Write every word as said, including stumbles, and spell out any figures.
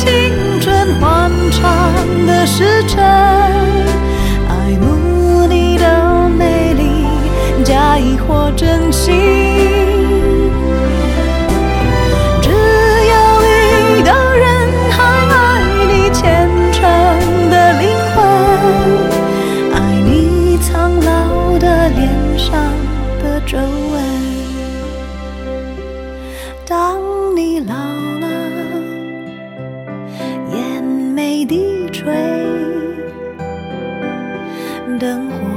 青春欢唱的时辰，爱慕你的美丽，假意或真心。只要遇到人还爱你虔诚的灵魂，爱你苍老的脸上的皱纹。当你老了，眼眉低垂，灯火